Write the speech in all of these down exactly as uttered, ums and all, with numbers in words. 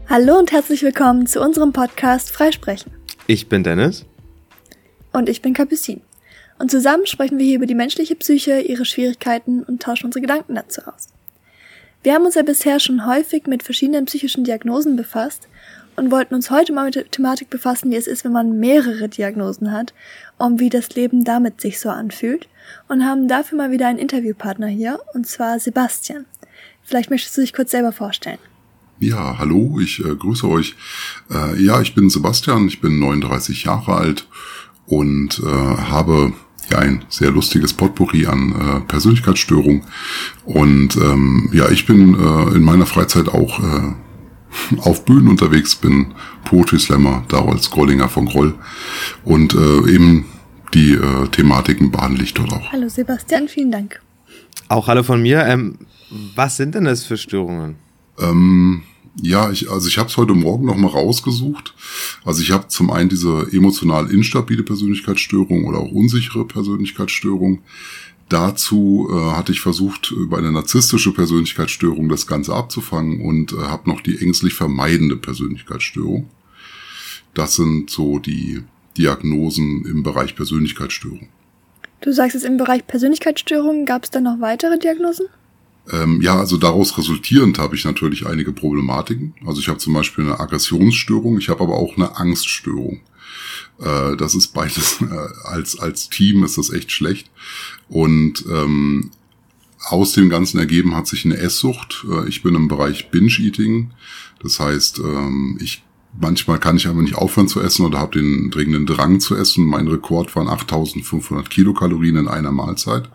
Hallo und herzlich willkommen zu unserem Podcast Freisprechen. Ich bin Dennis. Und ich bin Capucine. Und zusammen sprechen wir hier über die menschliche Psyche, ihre Schwierigkeiten und tauschen unsere Gedanken dazu aus. Wir haben uns ja bisher schon häufig mit verschiedenen psychischen Diagnosen befasst und wollten uns heute mal mit der Thematik befassen, wie es ist, wenn man mehrere Diagnosen hat und wie das Leben damit sich so anfühlt und haben dafür mal wieder einen Interviewpartner hier, und zwar Sebastian. Vielleicht möchtest du dich kurz selber vorstellen. Ja, hallo, ich äh, grüße euch. Äh, ja, ich bin Sebastian, ich bin neununddreißig Jahre alt und äh, habe ja ein sehr lustiges Potpourri an äh, Persönlichkeitsstörungen. Und ähm, ja, ich bin äh, in meiner Freizeit auch äh, auf Bühnen unterwegs, bin Poetry Slammer, Darolds Grollinger von Groll. Und äh, eben die äh, Thematiken behandle ich dort auch. Hallo Sebastian, vielen Dank. Auch hallo von mir. Ähm, was sind denn das für Störungen? Ähm, ja, ich, also ich habe es heute Morgen noch mal rausgesucht. Also ich habe zum einen diese emotional instabile Persönlichkeitsstörung oder auch unsichere Persönlichkeitsstörung. Dazu äh, hatte ich versucht, über eine narzisstische Persönlichkeitsstörung das Ganze abzufangen und äh, habe noch die ängstlich vermeidende Persönlichkeitsstörung. Das sind so die Diagnosen im Bereich Persönlichkeitsstörung. Du sagst es im Bereich Persönlichkeitsstörungen, gab es da noch weitere Diagnosen? Ähm, ja, also daraus resultierend habe ich natürlich einige Problematiken. Also ich habe zum Beispiel eine Aggressionsstörung, ich habe aber auch eine Angststörung. Äh, das ist beides, äh, als als Team ist das echt schlecht. Und ähm, aus dem Ganzen ergeben hat sich eine Esssucht. Äh, ich bin im Bereich Binge-Eating. Das heißt, ähm, ich manchmal kann ich aber nicht aufhören zu essen oder habe den dringenden Drang zu essen. Mein Rekord waren achttausendfünfhundert Kilokalorien in einer Mahlzeit.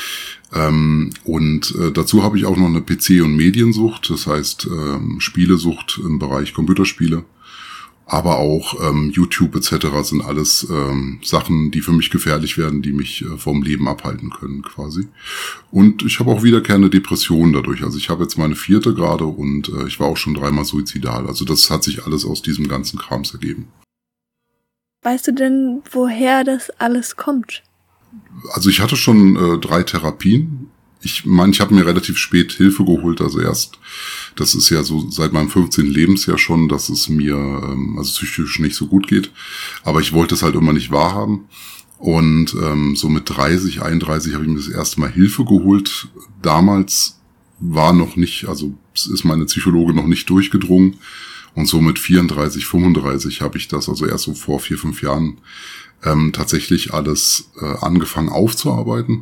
Ähm, und äh, dazu habe ich auch noch eine P C- und Mediensucht, das heißt ähm, Spielesucht im Bereich Computerspiele, aber auch ähm, YouTube et cetera sind alles ähm, Sachen, die für mich gefährlich werden, die mich äh, vom Leben abhalten können quasi. Und ich habe auch wiederkehrende Depressionen dadurch. Also ich habe jetzt meine vierte gerade und äh, ich war auch schon dreimal suizidal. Also das hat sich alles aus diesem ganzen Krams ergeben. Weißt du denn, woher das alles kommt? Also ich hatte schon äh, drei Therapien. Ich meine, ich habe mir relativ spät Hilfe geholt, also erst, das ist ja so seit meinem fünfzehnten Lebensjahr schon, dass es mir ähm, also psychisch nicht so gut geht. Aber ich wollte es halt immer nicht wahrhaben. Und ähm, so mit dreißig, einunddreißig habe ich mir das erste Mal Hilfe geholt. Damals war noch nicht, also ist meine Psychologe noch nicht durchgedrungen. Und so mit vierunddreißig, fünfunddreißig habe ich das, also erst so vor vier, fünf Jahren, ähm, tatsächlich alles äh, angefangen aufzuarbeiten.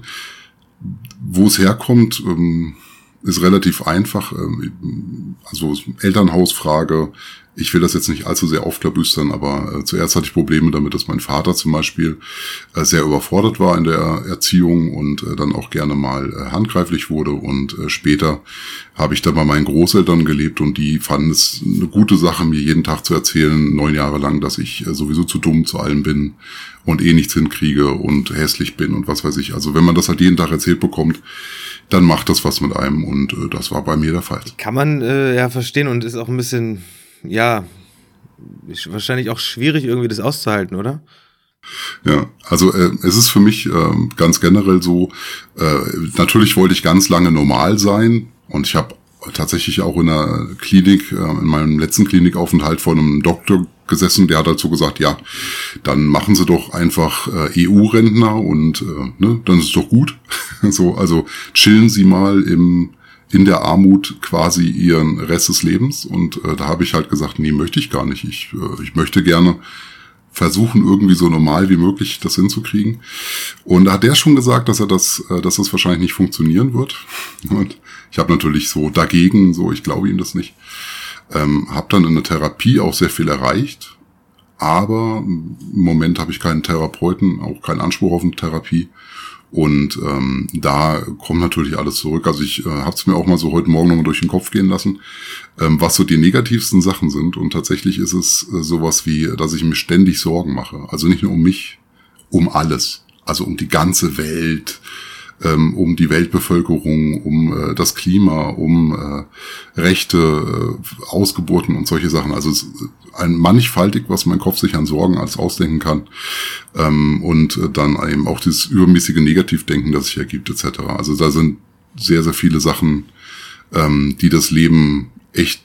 Wo es herkommt, ähm, ist relativ einfach. Ähm, also Elternhausfrage. Ich will das jetzt nicht allzu sehr aufklabüstern, aber äh, zuerst hatte ich Probleme damit, dass mein Vater zum Beispiel äh, sehr überfordert war in der Erziehung und äh, dann auch gerne mal äh, handgreiflich wurde. Und äh, später habe ich dann bei meinen Großeltern gelebt und die fanden es eine gute Sache, mir jeden Tag zu erzählen, neun Jahre lang, dass ich äh, sowieso zu dumm zu allem bin und eh nichts hinkriege und hässlich bin und was weiß ich. Also wenn man das halt jeden Tag erzählt bekommt, dann macht das was mit einem und äh, das war bei mir der Fall. Kann man äh, ja verstehen und ist auch ein bisschen, ja, ist wahrscheinlich auch schwierig irgendwie das auszuhalten, oder? Ja, also äh, es ist für mich äh, ganz generell so, äh, natürlich wollte ich ganz lange normal sein und ich habe tatsächlich auch in der Klinik, äh, in meinem letzten Klinikaufenthalt vor einem Doktor gesessen, der hat dazu gesagt, ja, dann machen Sie doch einfach äh, E U-Rentner und äh, ne, dann ist es doch gut. So, also chillen Sie mal im in der Armut quasi ihren Rest des Lebens und äh, da habe ich halt gesagt, nee, möchte ich gar nicht. Ich äh, ich möchte gerne versuchen, irgendwie so normal wie möglich das hinzukriegen. Und da hat der schon gesagt, dass er das, äh, dass das wahrscheinlich nicht funktionieren wird. Und ich habe natürlich so dagegen, so ich glaube ihm das nicht. Ähm, habe dann in der Therapie auch sehr viel erreicht, aber im Moment habe ich keinen Therapeuten, auch keinen Anspruch auf eine Therapie. Und ähm, da kommt natürlich alles zurück. Also ich äh, habe es mir auch mal so heute Morgen nochmal durch den Kopf gehen lassen, ähm, was so die negativsten Sachen sind. Und tatsächlich ist es äh, sowas wie, dass ich mir ständig Sorgen mache. Also nicht nur um mich, um alles. Also um die ganze Welt, ähm, um die Weltbevölkerung, um äh, das Klima, um äh, Rechte, äh, Ausgeburten und solche Sachen. Also es ist ein mannigfaltig, was mein Kopf sich an Sorgen alles ausdenken kann. Ähm, und äh, dann eben auch dieses übermäßige Negativdenken, das sich ergibt, et cetera. Also da sind sehr, sehr viele Sachen, ähm, die das Leben echt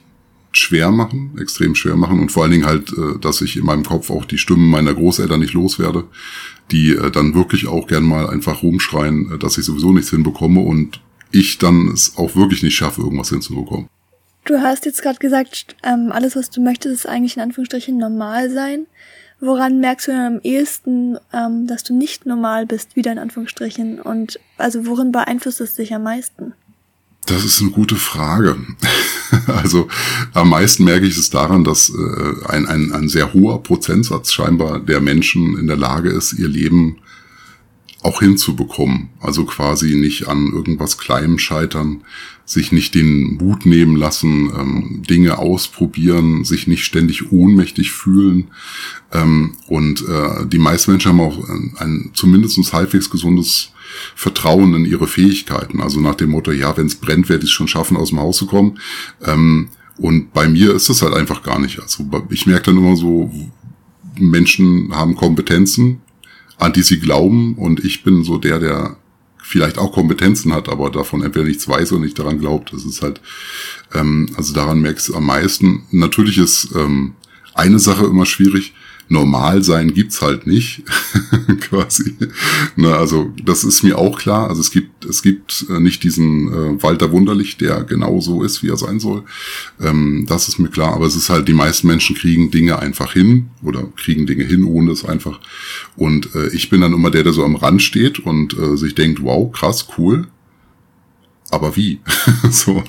schwer machen, extrem schwer machen und vor allen Dingen halt, äh, dass ich in meinem Kopf auch die Stimmen meiner Großeltern nicht loswerde, die äh, dann wirklich auch gern mal einfach rumschreien, äh, dass ich sowieso nichts hinbekomme und ich dann es auch wirklich nicht schaffe, irgendwas hinzubekommen. Du hast jetzt gerade gesagt, ähm, alles, was du möchtest, ist eigentlich in Anführungsstrichen normal sein. Woran merkst du denn am ehesten, ähm, dass du nicht normal bist, wieder in Anführungsstrichen? Und also worin beeinflusst es dich am meisten? Das ist eine gute Frage. Also am meisten merke ich es daran, dass äh, ein, ein, ein sehr hoher Prozentsatz scheinbar der Menschen in der Lage ist, ihr Leben auch hinzubekommen. Also quasi nicht an irgendwas Kleinem scheitern, sich nicht den Mut nehmen lassen, ähm, Dinge ausprobieren, sich nicht ständig ohnmächtig fühlen. Ähm, und äh, die meisten Menschen haben auch ein, ein zumindest halbwegs gesundes Vertrauen in ihre Fähigkeiten. Also nach dem Motto, ja, wenn es brennt, werde ich es schon schaffen, aus dem Haus zu kommen. Ähm, und bei mir ist das halt einfach gar nicht. Also ich merke dann immer so, Menschen haben Kompetenzen, an die sie glauben, und ich bin so der, der vielleicht auch Kompetenzen hat, aber davon entweder nichts weiß oder nicht daran glaubt. Das ist halt, ähm, also daran merkst du am meisten. Natürlich ist ähm, eine Sache immer schwierig. Normal sein gibt's halt nicht, quasi. Na, also das ist mir auch klar. Also es gibt es gibt äh, nicht diesen äh, Walter Wunderlich, der genau so ist, wie er sein soll. Ähm, das ist mir klar. Aber es ist halt, die meisten Menschen kriegen Dinge einfach hin oder kriegen Dinge hin, ohne es einfach. Und äh, ich bin dann immer der, der so am Rand steht und äh, sich denkt, wow, krass, cool. Aber wie? So.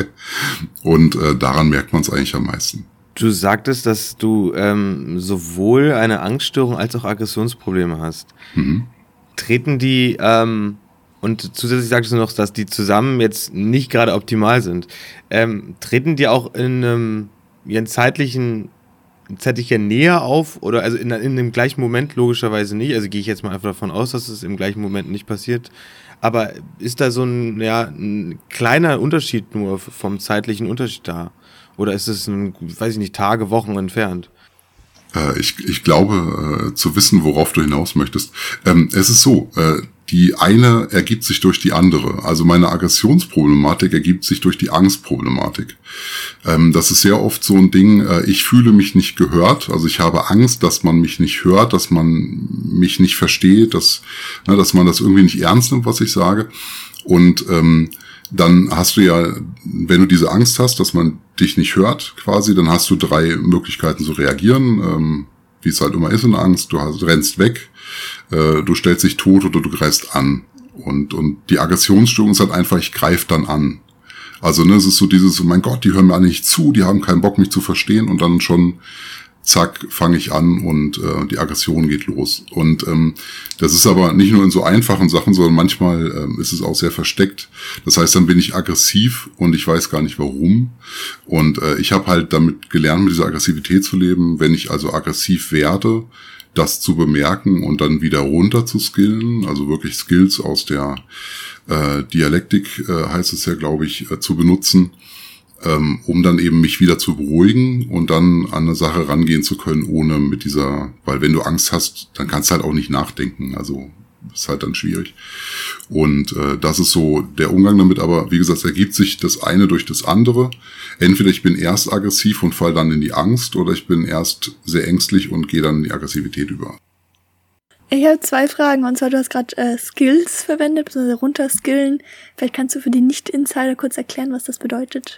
Und äh, daran merkt man es eigentlich am meisten. Du sagtest, dass du ähm, sowohl eine Angststörung als auch Aggressionsprobleme hast. Mhm. Treten die, ähm, und zusätzlich sagtest du noch, dass die zusammen jetzt nicht gerade optimal sind, ähm, treten die auch in einem ihren zeitlichen, zeitlicher Nähe auf, oder also in, in dem gleichen Moment logischerweise nicht, also gehe ich jetzt mal einfach davon aus, dass es im gleichen Moment nicht passiert, aber ist da so ein, ja, ein kleiner Unterschied nur vom zeitlichen Unterschied da? Oder ist es, ein, weiß ich nicht, Tage, Wochen entfernt? Äh, ich, ich glaube, äh, zu wissen, worauf du hinaus möchtest. Ähm, es ist so, äh, die eine ergibt sich durch die andere. Also meine Aggressionsproblematik ergibt sich durch die Angstproblematik. Ähm, das ist sehr oft so ein Ding, äh, ich fühle mich nicht gehört. Also ich habe Angst, dass man mich nicht hört, dass man mich nicht versteht, dass, na, dass man das irgendwie nicht ernst nimmt, was ich sage. Und ähm, dann hast du ja, wenn du diese Angst hast, dass man dich nicht hört, quasi, dann hast du drei Möglichkeiten zu reagieren, ähm, wie es halt immer ist in der Angst. Du hast, rennst weg, äh, du stellst dich tot oder du greifst an. Und und die Aggressionsstörung ist halt einfach, ich greife dann an. Also ne, es ist so dieses, oh mein Gott, die hören mir alle nicht zu, die haben keinen Bock, mich zu verstehen, und dann schon zack, fange ich an und äh, die Aggression geht los. Und ähm, das ist aber nicht nur in so einfachen Sachen, sondern manchmal ähm, ist es auch sehr versteckt. Das heißt, dann bin ich aggressiv und ich weiß gar nicht warum. Und äh, ich habe halt damit gelernt, mit dieser Aggressivität zu leben. Wenn ich also aggressiv werde, das zu bemerken und dann wieder runter zu skillen, also wirklich Skills aus der äh, Dialektik, äh, heißt es ja, glaube ich, äh, zu benutzen, um dann eben mich wieder zu beruhigen und dann an eine Sache rangehen zu können, ohne mit dieser, weil wenn du Angst hast, dann kannst du halt auch nicht nachdenken, also ist halt dann schwierig. Und äh, das ist so der Umgang damit, aber wie gesagt, es ergibt sich das eine durch das andere. Entweder ich bin erst aggressiv und fall dann in die Angst, oder ich bin erst sehr ängstlich und gehe dann in die Aggressivität über. Ich habe zwei Fragen, und zwar, du hast gerade äh, Skills verwendet, beziehungsweise runterskillen. Vielleicht kannst du für die Nicht-Insider kurz erklären, was das bedeutet?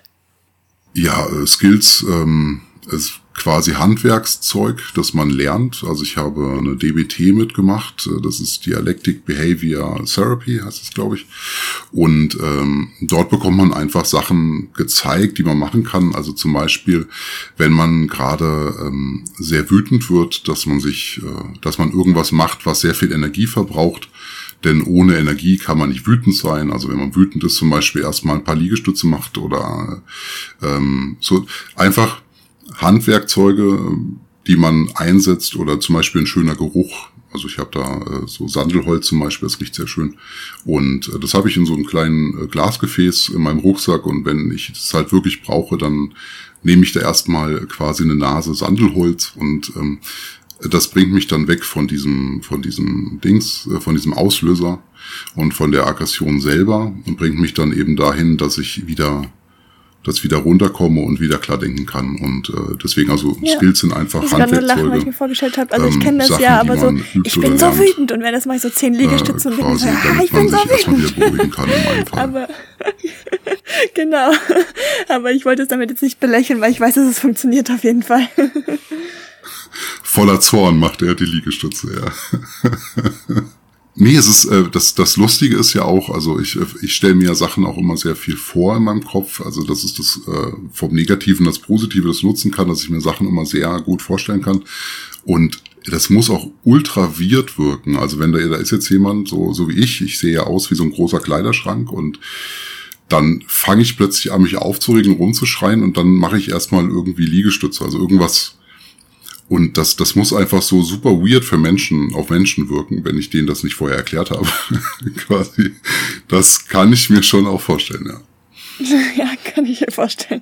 Ja, äh, Skills ähm, ist quasi Handwerkszeug, das man lernt. Also ich habe eine D B T mitgemacht, das ist Dialectic Behavior Therapy, heißt es, glaube ich. Und ähm, dort bekommt man einfach Sachen gezeigt, die man machen kann. Also zum Beispiel, wenn man gerade ähm, sehr wütend wird, dass man sich, äh, dass man irgendwas macht, was sehr viel Energie verbraucht. Denn ohne Energie kann man nicht wütend sein. Also wenn man wütend ist, zum Beispiel erstmal ein paar Liegestütze macht oder ähm, so einfach Handwerkzeuge, die man einsetzt, oder zum Beispiel ein schöner Geruch. Also ich habe da äh, so Sandelholz zum Beispiel, das riecht sehr schön. Und äh, das habe ich in so einem kleinen äh, Glasgefäß in meinem Rucksack. Und wenn ich das halt wirklich brauche, dann nehme ich da erstmal quasi eine Nase Sandelholz, und ähm, das bringt mich dann weg von diesem, von diesem Dings, von diesem Auslöser und von der Aggression selber und bringt mich dann eben dahin, dass ich wieder, dass ich wieder runterkomme und wieder klar denken kann. Und äh, deswegen, also ja. Skills sind einfach ich Handwerkzeuge. Ich lachen, weil ich mir vorgestellt habe, also ich kenne das Sachen, ja, aber so, ich bin so wütend und wenn das mache ich so zehn Liegestütze äh, und bin so, ah, ich bin so wütend. Kann in meinem Fall. Aber, genau, aber ich wollte es damit jetzt nicht belächeln, weil ich weiß, dass es funktioniert auf jeden Fall. Voller Zorn macht er die Liegestütze, ja. Nee, es ist, äh, das, das Lustige ist ja auch, also ich, ich stelle mir ja Sachen auch immer sehr viel vor in meinem Kopf, also das ist das, äh, vom Negativen das Positive, das nutzen kann, dass ich mir Sachen immer sehr gut vorstellen kann und das muss auch ultra weird wirken, also wenn da, da ist jetzt jemand, so, so wie ich, ich sehe ja aus wie so ein großer Kleiderschrank und dann fange ich plötzlich an, mich aufzuregen, rumzuschreien und dann mache ich erstmal irgendwie Liegestütze, also irgendwas. Und das, das muss einfach so super weird für Menschen, auf Menschen wirken, wenn ich denen das nicht vorher erklärt habe. Quasi. Das kann ich mir schon auch vorstellen, ja. Ja, kann ich mir vorstellen.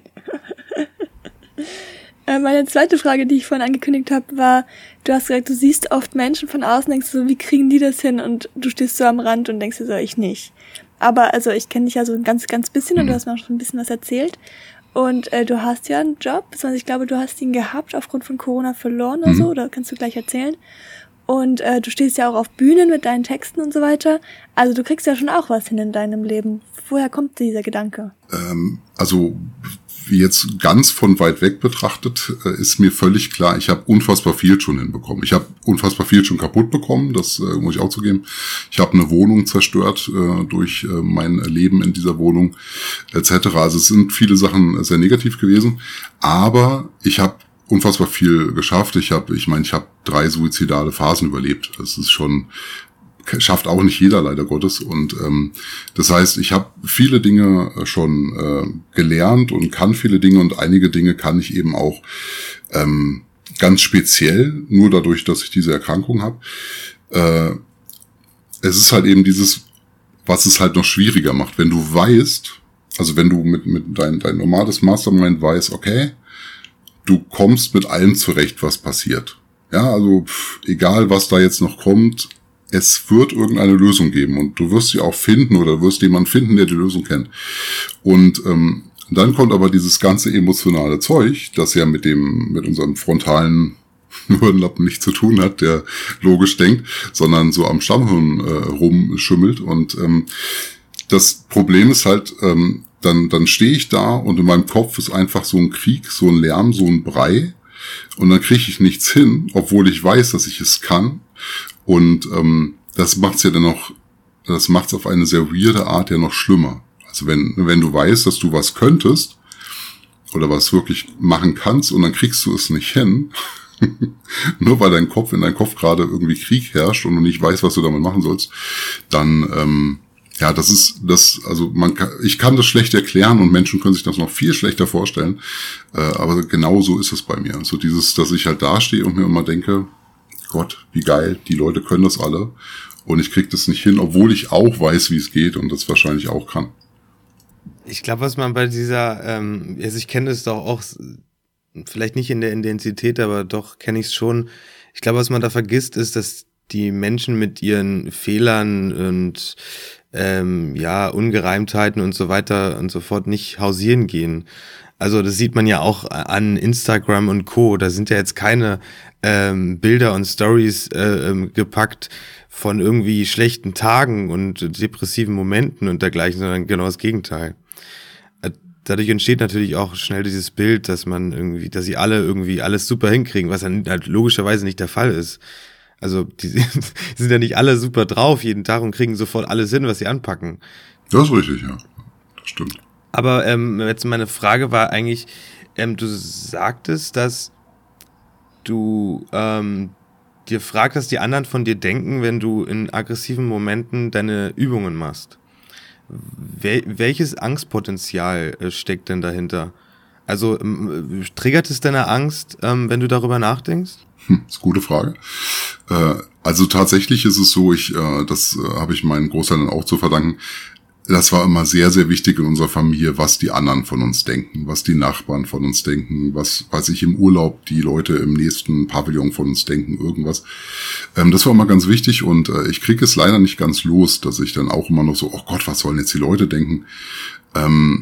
Meine zweite Frage, die ich vorhin angekündigt habe, war, du hast gesagt, du siehst oft Menschen von außen, denkst du so, wie kriegen die das hin? Und du stehst so am Rand und denkst dir so, ich nicht. Aber, also, ich kenne dich ja so ein ganz, ganz bisschen mhm. und du hast mir auch schon ein bisschen was erzählt. Und äh, du hast ja einen Job, beziehungsweise ich glaube, du hast ihn gehabt, aufgrund von Corona verloren oder mhm. so, oder kannst du gleich erzählen. Und äh, du stehst ja auch auf Bühnen mit deinen Texten und so weiter. Also du kriegst ja schon auch was hin in deinem Leben. Woher kommt dieser Gedanke? Ähm, also jetzt ganz von weit weg betrachtet, äh, ist mir völlig klar, ich habe unfassbar viel schon hinbekommen. Ich habe unfassbar viel schon kaputt bekommen, das äh, muss ich auch zugeben. Ich habe eine Wohnung zerstört äh, durch äh, mein Leben in dieser Wohnung et cetera. Also es sind viele Sachen sehr negativ gewesen, aber ich habe unfassbar viel geschafft. Ich habe, ich meine, ich habe drei suizidale Phasen überlebt. Das ist schon, schafft auch nicht jeder, leider Gottes. Und ähm, das heißt, ich habe viele Dinge schon äh, gelernt und kann viele Dinge und einige Dinge kann ich eben auch ähm, ganz speziell, nur dadurch, dass ich diese Erkrankung habe. Äh, es ist halt eben dieses, was es halt noch schwieriger macht, wenn du weißt, also wenn du mit mit dein dein normales Mastermind weißt, okay, du kommst mit allem zurecht, was passiert. Ja, also pff, egal, was da jetzt noch kommt, es wird irgendeine Lösung geben und du wirst sie auch finden oder wirst jemanden finden, der die Lösung kennt. Und ähm, dann kommt aber dieses ganze emotionale Zeug, das ja mit dem mit unserem frontalen Hirnlappen nichts zu tun hat, der logisch denkt, sondern so am Stammhirn äh, rumschimmelt. Und ähm, das Problem ist halt, ähm, dann dann stehe ich da und in meinem Kopf ist einfach so ein Krieg, so ein Lärm, so ein Brei. Und dann kriege ich nichts hin, obwohl ich weiß, dass ich es kann. Und ähm, das macht's ja dann noch, das macht's auf eine sehr weirde Art ja noch schlimmer. Also wenn wenn du weißt, dass du was könntest oder was wirklich machen kannst und dann kriegst du es nicht hin, nur weil dein Kopf in deinem Kopf gerade irgendwie Krieg herrscht und du nicht weißt, was du damit machen sollst, dann ähm, ja, das ist das, also man kann, ich kann das schlecht erklären und Menschen können sich das noch viel schlechter vorstellen, äh, aber genau so ist es bei mir. So dieses, dass ich halt dastehe und mir immer denke, Gott, wie geil, die Leute können das alle und ich krieg das nicht hin, obwohl ich auch weiß, wie es geht und das wahrscheinlich auch kann. Ich glaube, was man bei dieser, ähm, also ich kenne das doch auch, vielleicht nicht in der Intensität, aber doch kenne ich es schon. Ich glaube, was man da vergisst, ist, dass die Menschen mit ihren Fehlern und ähm, ja Ungereimtheiten und so weiter und so fort nicht hausieren gehen. Also das sieht man ja auch an Instagram und Co. Da sind ja jetzt keine ähm, Bilder und Stories äh, ähm, gepackt von irgendwie schlechten Tagen und depressiven Momenten und dergleichen, sondern genau das Gegenteil. Dadurch entsteht natürlich auch schnell dieses Bild, dass man irgendwie, dass sie alle irgendwie alles super hinkriegen, was dann halt logischerweise nicht der Fall ist. Also die sind ja nicht alle super drauf jeden Tag und kriegen sofort alles hin, was sie anpacken. Das ist richtig, ja. Das stimmt. Aber ähm, jetzt meine Frage war eigentlich, ähm, du sagtest, dass du ähm, dir fragst, was die anderen von dir denken, wenn du in aggressiven Momenten deine Übungen machst. Wel- welches Angstpotenzial äh, steckt denn dahinter? Also ähm, triggert es deine Angst, ähm, wenn du darüber nachdenkst? Hm, das ist eine gute Frage. Äh, also tatsächlich ist es so, ich, äh, das äh, habe ich meinen Großeltern auch zu verdanken, das war immer sehr, sehr wichtig in unserer Familie, was die anderen von uns denken, was die Nachbarn von uns denken, was, weiß ich, im Urlaub die Leute im nächsten Pavillon von uns denken, irgendwas. Ähm, das war immer ganz wichtig und äh, ich kriege es leider nicht ganz los, dass ich dann auch immer noch so, oh Gott, was sollen jetzt die Leute denken? Ähm,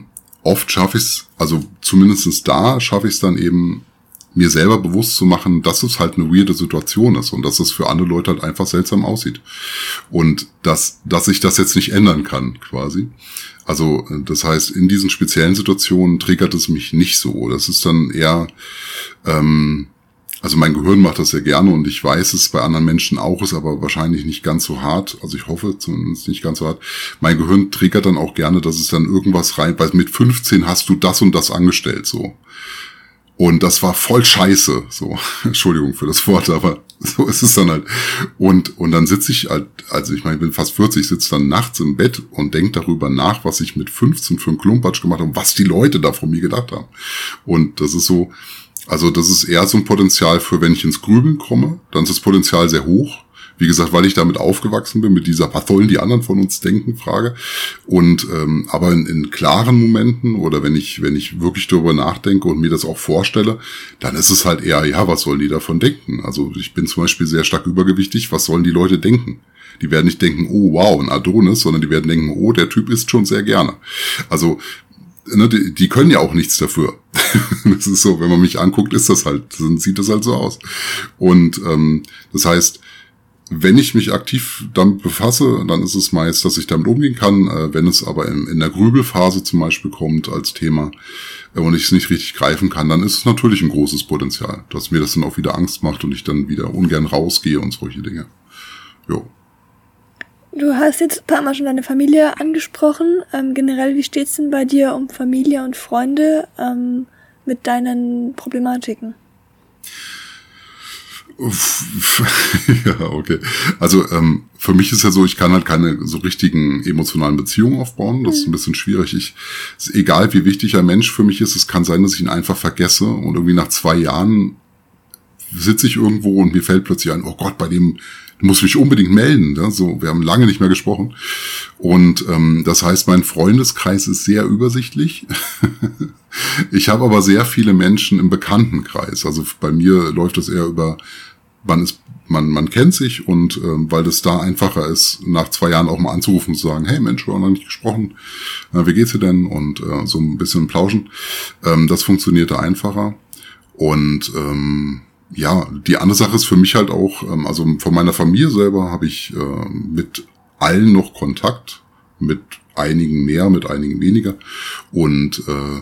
oft schaffe ich es, also zumindest da schaffe ich es dann eben, mir selber bewusst zu machen, dass es halt eine weirde Situation ist und dass es für andere Leute halt einfach seltsam aussieht. Und dass, dass ich das jetzt nicht ändern kann, quasi. Also, das heißt, in diesen speziellen Situationen triggert es mich nicht so. Das ist dann eher, ähm, also mein Gehirn macht das sehr gerne und ich weiß, es bei anderen Menschen auch ist, aber wahrscheinlich nicht ganz so hart. Also ich hoffe zumindest nicht ganz so hart. Mein Gehirn triggert dann auch gerne, dass es dann irgendwas rein, weil mit fünfzehn hast du das und das angestellt, so. Und das war voll scheiße, so, Entschuldigung für das Wort, aber so ist es dann halt. Und und dann sitze ich halt, also ich meine, ich bin fast vierzig, sitze dann nachts im Bett und denke darüber nach, was ich mit fünfzehn für einen Klumpatsch gemacht habe und was die Leute da von mir gedacht haben. Und das ist so, also das ist eher so ein Potenzial für, wenn ich ins Grübeln komme, dann ist das Potenzial sehr hoch. Wie gesagt, weil ich damit aufgewachsen bin, mit dieser was sollen die anderen von uns denken Frage. Und ähm, aber in, in klaren Momenten oder wenn ich wenn ich wirklich darüber nachdenke und mir das auch vorstelle, dann ist es halt eher, ja, was sollen die davon denken? Also ich bin zum Beispiel sehr stark übergewichtig, was sollen die Leute denken? Die werden nicht denken, oh wow, ein Adonis, sondern die werden denken, oh, der Typ isst schon sehr gerne. Also ne, die, die können ja auch nichts dafür. Das ist so, wenn man mich anguckt, ist das halt, dann sieht das halt so aus. Und ähm, das heißt, wenn ich mich aktiv damit befasse, dann ist es meist, dass ich damit umgehen kann. Wenn es aber in, in der Grübelphase zum Beispiel kommt als Thema und ich es nicht richtig greifen kann, dann ist es natürlich ein großes Potenzial, dass mir das dann auch wieder Angst macht und ich dann wieder ungern rausgehe und solche Dinge. Jo. Du hast jetzt ein paar Mal schon deine Familie angesprochen. Ähm, generell, wie steht's denn bei dir um Familie und Freunde ähm, mit deinen Problematiken? Ja, okay. Also ähm, für mich ist ja so, ich kann halt keine so richtigen emotionalen Beziehungen aufbauen. Das ist ein bisschen schwierig. Ich, ist egal, wie wichtig ein Mensch für mich ist, es kann sein, dass ich ihn einfach vergesse und irgendwie nach zwei Jahren sitze ich irgendwo und mir fällt plötzlich ein, oh Gott, bei dem muss ich mich unbedingt melden. Ne? So, wir haben lange nicht mehr gesprochen. Und ähm, das heißt, mein Freundeskreis ist sehr übersichtlich. Ich habe aber sehr viele Menschen im Bekanntenkreis. Also bei mir läuft das eher über, man ist, man, man kennt sich und ähm, weil das da einfacher ist, nach zwei Jahren auch mal anzurufen und zu sagen, hey Mensch, wir haben noch nicht gesprochen, äh, wie geht's dir denn? Und äh, so ein bisschen plauschen. Ähm, das funktioniert da einfacher. Und ähm, ja, die andere Sache ist für mich halt auch, ähm, also von meiner Familie selber habe ich äh, mit allen noch Kontakt, mit einigen mehr, mit einigen weniger. Und äh,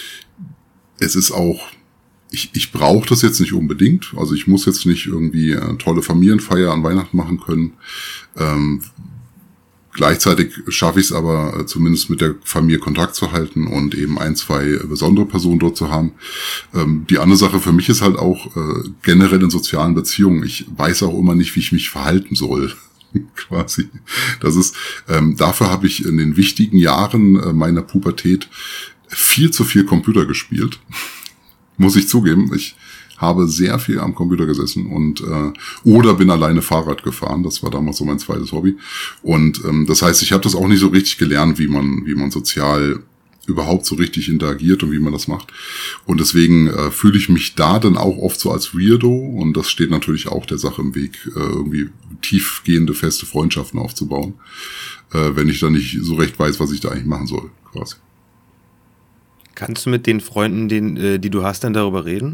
es ist auch, ich, ich brauche das jetzt nicht unbedingt. Also ich muss jetzt nicht irgendwie eine tolle Familienfeier an Weihnachten machen können. Ähm, gleichzeitig schaffe ich es aber äh, zumindest mit der Familie Kontakt zu halten und eben ein, zwei besondere Personen dort zu haben. Ähm, die andere Sache für mich ist halt auch äh, generell in sozialen Beziehungen. Ich weiß auch immer nicht, wie ich mich verhalten soll. Quasi. Das ist, ähm, dafür habe ich in den wichtigen Jahren äh, meiner Pubertät viel zu viel Computer gespielt. Muss ich zugeben. Ich habe sehr viel am Computer gesessen und äh, oder bin alleine Fahrrad gefahren. Das war damals so mein zweites Hobby. Und ähm, das heißt, ich habe das auch nicht so richtig gelernt, wie man, wie man sozial überhaupt so richtig interagiert und wie man das macht. Und deswegen äh, fühle ich mich da dann auch oft so als Weirdo und das steht natürlich auch der Sache im Weg, äh, irgendwie tiefgehende, feste Freundschaften aufzubauen, äh, wenn ich dann nicht so recht weiß, was ich da eigentlich machen soll, quasi. Kannst du mit den Freunden, den, äh, die du hast, dann darüber reden?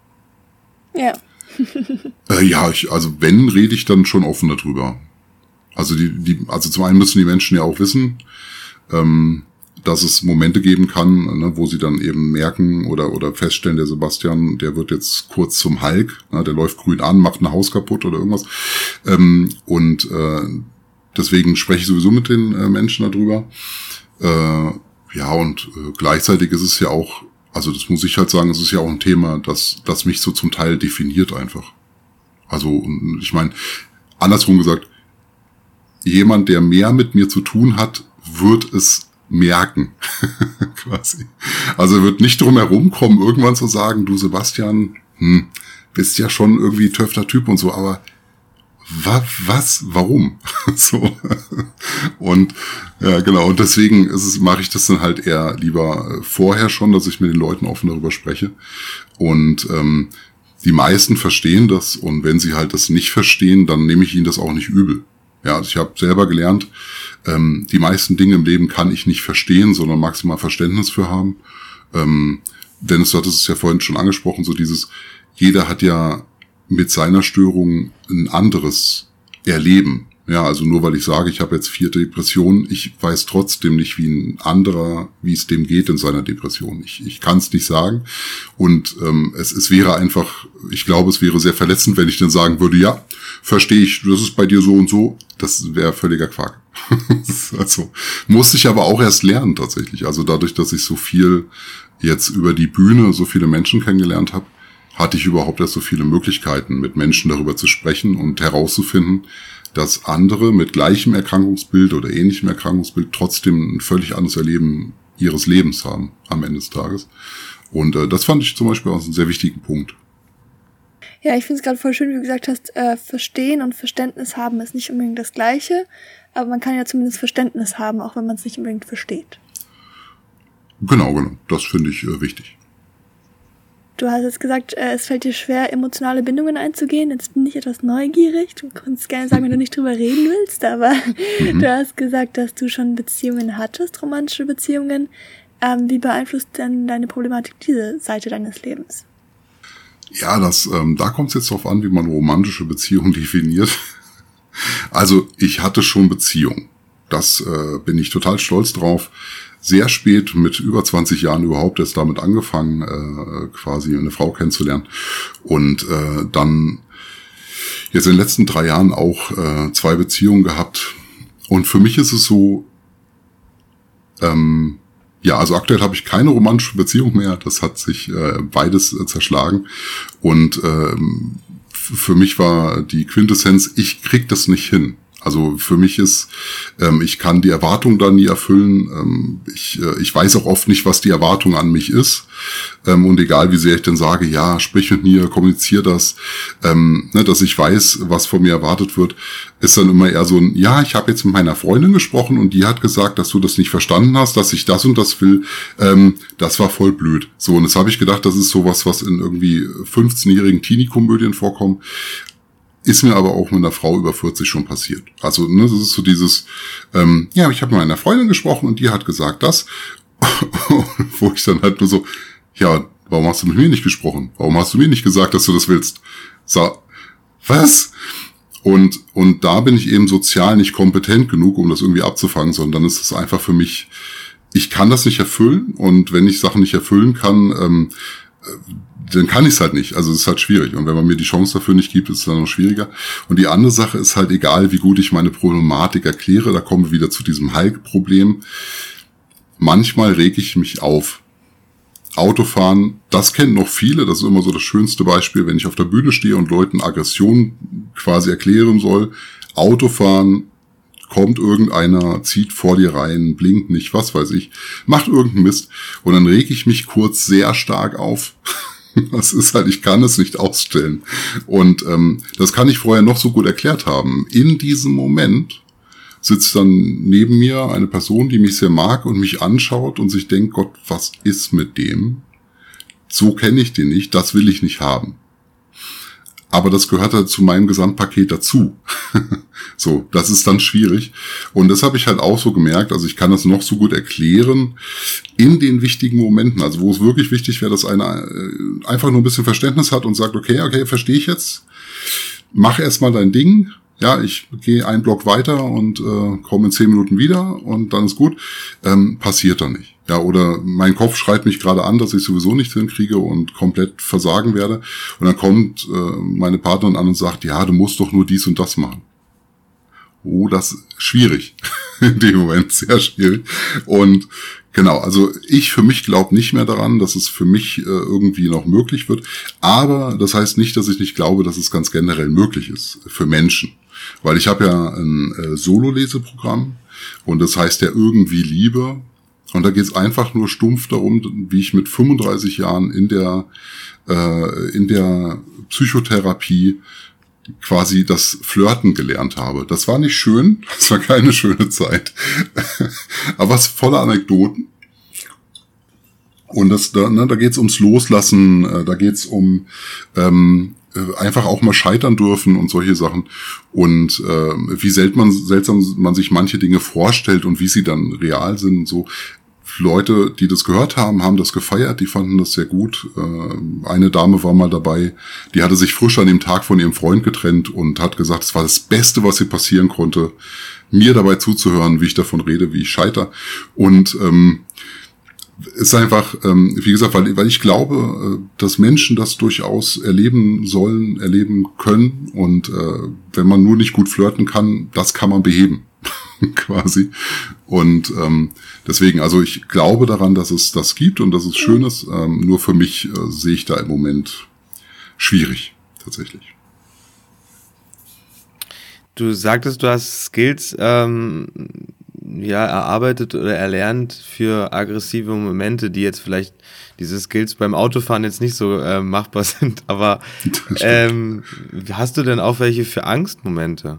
Ja. äh, ja, ich, also wenn, rede ich dann schon offen darüber. Also die, die, also zum einen müssen die Menschen ja auch wissen, ähm, dass es Momente geben kann, ne, wo sie dann eben merken oder oder feststellen, der Sebastian, der wird jetzt kurz zum Hulk, ne, der läuft grün an, macht ein Haus kaputt oder irgendwas. Ähm, und äh, deswegen spreche ich sowieso mit den äh, Menschen darüber. Äh, ja, und äh, gleichzeitig ist es ja auch, also das muss ich halt sagen, es ist ja auch ein Thema, das das mich so zum Teil definiert einfach. Also ich meine, andersrum gesagt, jemand, der mehr mit mir zu tun hat, wird es merken, quasi. Also er wird nicht drum herum kommen, irgendwann zu sagen, du Sebastian, hm, bist ja schon irgendwie töfter Typ und so, aber was, was, warum? So. Und ja, genau, und deswegen ist es, mache ich das dann halt eher lieber vorher schon, dass ich mit den Leuten offen darüber spreche. Und ähm, die meisten verstehen das und wenn sie halt das nicht verstehen, dann nehme ich ihnen das auch nicht übel. Ja, also ich habe selber gelernt, ähm, die meisten Dinge im Leben kann ich nicht verstehen, sondern maximal Verständnis für haben. Ähm, Dennis, du hattest es ja vorhin schon angesprochen, so dieses, jeder hat ja mit seiner Störung ein anderes Erleben. Ja, also nur weil ich sage, ich habe jetzt vier Depressionen, ich weiß trotzdem nicht, wie ein anderer, wie es dem geht in seiner Depression. Ich, ich kann es nicht sagen. Und ähm, es, es wäre einfach, ich glaube, es wäre sehr verletzend, wenn ich dann sagen würde, ja, verstehe ich, das ist bei dir so und so. Das wäre völliger Quark. Also musste ich aber auch erst lernen tatsächlich. Also dadurch, dass ich so viel jetzt über die Bühne, so viele Menschen kennengelernt habe, hatte ich überhaupt erst so viele Möglichkeiten, mit Menschen darüber zu sprechen und herauszufinden, dass andere mit gleichem Erkrankungsbild oder ähnlichem Erkrankungsbild trotzdem ein völlig anderes Erleben ihres Lebens haben am Ende des Tages. Und äh, das fand ich zum Beispiel auch einen sehr wichtigen Punkt. Ja, ich finde es gerade voll schön, wie du gesagt hast, äh, Verstehen und Verständnis haben ist nicht unbedingt das Gleiche, aber man kann ja zumindest Verständnis haben, auch wenn man es nicht unbedingt versteht. Genau, genau. Das finde ich äh, wichtig. Du hast jetzt gesagt, äh, es fällt dir schwer, emotionale Bindungen einzugehen. Jetzt bin ich etwas neugierig. Du kannst gerne sagen, wenn du nicht drüber reden willst, aber mhm. Du hast gesagt, dass du schon Beziehungen hattest, romantische Beziehungen. Ähm, wie beeinflusst denn deine Problematik diese Seite deines Lebens? Ja, das, ähm, da kommt es jetzt drauf an, wie man romantische Beziehungen definiert. Also ich hatte schon Beziehungen. Das äh, bin ich total stolz drauf. Sehr spät, mit über zwanzig Jahren überhaupt erst damit angefangen, äh, quasi eine Frau kennenzulernen. Und äh, dann jetzt in den letzten drei Jahren auch äh, zwei Beziehungen gehabt. Und für mich ist es so, ähm, ja, also aktuell habe ich keine romantische Beziehung mehr. Das hat sich äh, beides äh, zerschlagen. Und ähm, f- für mich war die Quintessenz, ich krieg das nicht hin. Also für mich ist, ähm, ich kann die Erwartung da nie erfüllen. Ähm, ich, äh, ich weiß auch oft nicht, was die Erwartung an mich ist. Ähm, und egal, wie sehr ich dann sage, ja, sprich mit mir, kommunizier das, ähm, ne, dass ich weiß, was von mir erwartet wird, ist dann immer eher so ein, ja, ich habe jetzt mit meiner Freundin gesprochen und die hat gesagt, dass du das nicht verstanden hast, dass ich das und das will. Ähm, das war voll blöd. So, und jetzt habe ich gedacht, das ist sowas, was in irgendwie fünfzehnjährigen Teenie-Komödien vorkommt. Ist mir aber auch mit einer Frau über vierzig schon passiert. Also, ne, das ist so dieses, ähm, ja, ich habe mit einer Freundin gesprochen und die hat gesagt das, wo ich dann halt nur so, ja, warum hast du mit mir nicht gesprochen? Warum hast du mir nicht gesagt, dass du das willst? So, was? Und und da bin ich eben sozial nicht kompetent genug, um das irgendwie abzufangen, sondern dann ist es einfach für mich, ich kann das nicht erfüllen und wenn ich Sachen nicht erfüllen kann, ähm, dann kann ich es halt nicht. Also es ist halt schwierig. Und wenn man mir die Chance dafür nicht gibt, ist es dann noch schwieriger. Und die andere Sache ist halt, egal wie gut ich meine Problematik erkläre, da kommen wir wieder zu diesem Hulk-Problem. Manchmal reg ich mich auf. Autofahren, das kennen noch viele. Das ist immer so das schönste Beispiel, wenn ich auf der Bühne stehe und Leuten Aggression quasi erklären soll. Autofahren, kommt irgendeiner, zieht vor dir rein, blinkt nicht, was weiß ich, macht irgendeinen Mist. Und dann reg ich mich kurz sehr stark auf. Das ist halt, ich kann es nicht ausstellen. Und ähm, das kann ich vorher noch so gut erklärt haben. In diesem Moment sitzt dann neben mir eine Person, die mich sehr mag und mich anschaut und sich denkt, Gott, was ist mit dem? So kenne ich den nicht, das will ich nicht haben. Aber das gehört halt zu meinem Gesamtpaket dazu. So, das ist dann schwierig. Und das habe ich halt auch so gemerkt. Also ich kann das noch so gut erklären in den wichtigen Momenten. Also wo es wirklich wichtig wäre, dass einer äh, einfach nur ein bisschen Verständnis hat und sagt, okay, okay, verstehe ich jetzt. Mach erstmal dein Ding. Ja, ich gehe einen Block weiter und äh, komme in zehn Minuten wieder und dann ist gut. Ähm, passiert dann nicht. Ja, oder mein Kopf schreit mich gerade an, dass ich sowieso nicht hinkriege und komplett versagen werde. Und dann kommt äh, meine Partnerin an und sagt, ja, du musst doch nur dies und das machen. Oh, das ist schwierig. In dem Moment sehr schwierig. Und genau, also ich für mich glaube nicht mehr daran, dass es für mich äh, irgendwie noch möglich wird. Aber das heißt nicht, dass ich nicht glaube, dass es ganz generell möglich ist für Menschen. Weil ich habe ja ein äh, Solo-Leseprogramm und das heißt ja irgendwie Liebe. Und da geht es einfach nur stumpf darum, wie ich mit fünfunddreißig Jahren in der äh, in der Psychotherapie quasi das Flirten gelernt habe. Das war nicht schön, das war keine schöne Zeit, aber es ist voller Anekdoten. Und das, da, ne, da geht's ums Loslassen, da geht's um ähm, einfach auch mal scheitern dürfen und solche Sachen und äh, wie selten man, seltsam man sich manche Dinge vorstellt und wie sie dann real sind und so. Leute, die das gehört haben, haben das gefeiert, die fanden das sehr gut. Äh, eine Dame war mal dabei, die hatte sich frisch an dem Tag von ihrem Freund getrennt und hat gesagt, es war das Beste, was ihr passieren konnte, mir dabei zuzuhören, wie ich davon rede, wie ich scheiter. Und ähm, ist einfach, ähm, wie gesagt, weil, weil ich glaube, äh, dass Menschen das durchaus erleben sollen, erleben können und äh, wenn man nur nicht gut flirten kann, das kann man beheben, quasi. Und ähm, deswegen, also ich glaube daran, dass es das gibt und dass es schön ist, ähm, nur für mich äh, sehe ich da im Moment schwierig, tatsächlich. Du sagtest, du hast Skills ähm, ja erarbeitet oder erlernt für aggressive Momente, die jetzt vielleicht diese Skills beim Autofahren jetzt nicht so äh, machbar sind. Aber ähm, hast du denn auch welche für Angstmomente?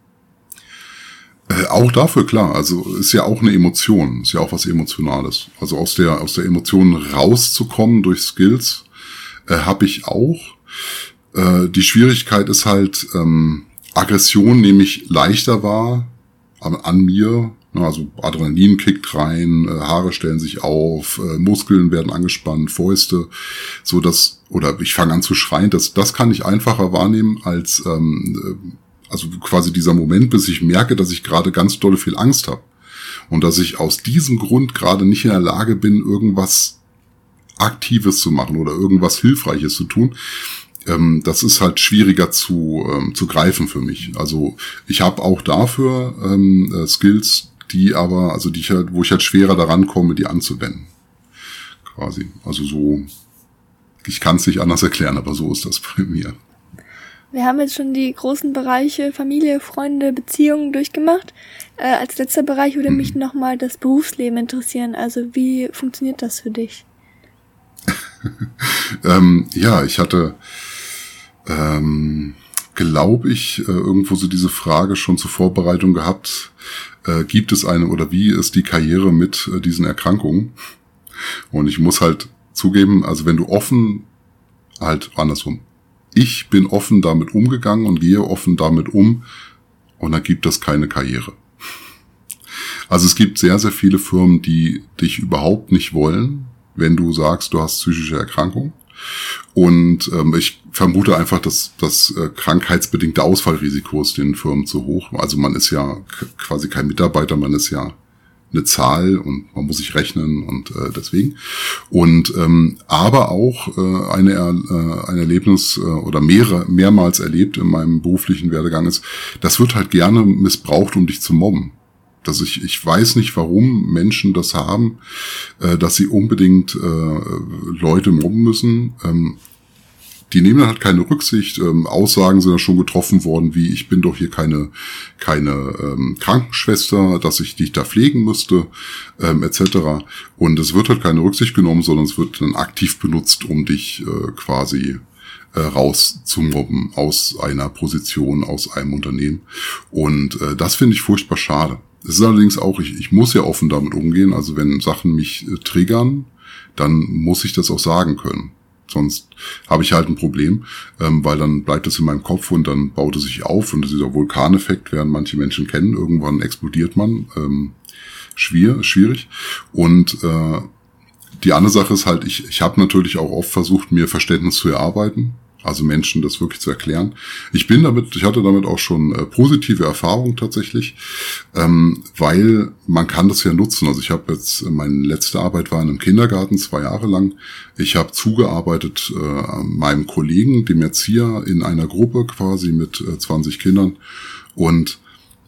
Äh, auch dafür, klar. Also ist ja auch eine Emotion, ist ja auch was Emotionales. Also aus der aus der Emotion rauszukommen durch Skills äh, habe ich auch. Äh, die Schwierigkeit ist halt, ähm, Aggression nehme ich leichter wahr an, an mir. Also Adrenalin kickt rein, äh, Haare stellen sich auf, äh, Muskeln werden angespannt, Fäuste, so dass, oder ich fange an zu schreien. Das, das kann ich einfacher wahrnehmen als ähm, also quasi dieser Moment, bis ich merke, dass ich gerade ganz dolle viel Angst habe. Und dass ich aus diesem Grund gerade nicht in der Lage bin, irgendwas Aktives zu machen oder irgendwas Hilfreiches zu tun. Ähm, das ist halt schwieriger zu ähm, zu greifen für mich. Also ich habe auch dafür ähm, äh, Skills, die aber, also die ich halt, wo ich halt schwerer daran komme, die anzuwenden. Quasi. Also so, ich kann es nicht anders erklären, aber so ist das bei mir. Wir haben jetzt schon die großen Bereiche Familie, Freunde, Beziehungen durchgemacht. Äh, als letzter Bereich würde mich mhm. nochmal das Berufsleben interessieren. Also wie funktioniert das für dich? ähm, ja, ich hatte, ähm, glaube ich, äh, irgendwo so diese Frage schon zur Vorbereitung gehabt. Äh, gibt es eine oder wie ist die Karriere mit äh, diesen Erkrankungen? Und ich muss halt zugeben, also wenn du offen, halt andersrum. Ich bin offen damit umgegangen und gehe offen damit um und dann gibt es keine Karriere. Also es gibt sehr, sehr viele Firmen, die dich überhaupt nicht wollen, wenn du sagst, du hast psychische Erkrankung. Und ähm, ich vermute einfach, dass das äh, krankheitsbedingte Ausfallrisiko ist den Firmen zu hoch. Also man ist ja k- quasi kein Mitarbeiter, man ist ja eine Zahl und man muss sich rechnen und äh, deswegen. Und ähm, aber auch äh, eine äh, ein Erlebnis äh, oder mehrere mehrmals erlebt in meinem beruflichen Werdegang ist, das wird halt gerne missbraucht, um dich zu mobben. Dass ich ich weiß nicht, warum Menschen das haben, äh, dass sie unbedingt äh, Leute mobben müssen. Ähm, Die nehmen dann halt keine Rücksicht. Ähm, Aussagen sind ja schon getroffen worden, wie ich bin doch hier keine keine ähm, Krankenschwester, dass ich dich da pflegen müsste, ähm, et cetera. Und es wird halt keine Rücksicht genommen, sondern es wird dann aktiv benutzt, um dich äh, quasi äh, rauszumobben aus einer Position, aus einem Unternehmen. Und äh, das finde ich furchtbar schade. Es ist allerdings auch, ich, ich muss ja offen damit umgehen. Also wenn Sachen mich äh, triggern, dann muss ich das auch sagen können. Sonst habe ich halt ein Problem, ähm, weil dann bleibt es in meinem Kopf und dann baut es sich auf und dieser Vulkaneffekt, werden manche Menschen kennen, irgendwann explodiert man. Ähm, schwierig, schwierig. Und äh, die andere Sache ist halt, ich, ich habe natürlich auch oft versucht, mir Verständnis zu erarbeiten, also Menschen das wirklich zu erklären. Ich bin damit, ich hatte damit auch schon äh, positive Erfahrungen tatsächlich, ähm, weil man kann das ja nutzen. Also ich habe jetzt, meine letzte Arbeit war in einem Kindergarten, zwei Jahre lang. Ich habe zugearbeitet äh, meinem Kollegen, dem Erzieher, in einer Gruppe quasi mit äh, zwanzig Kindern und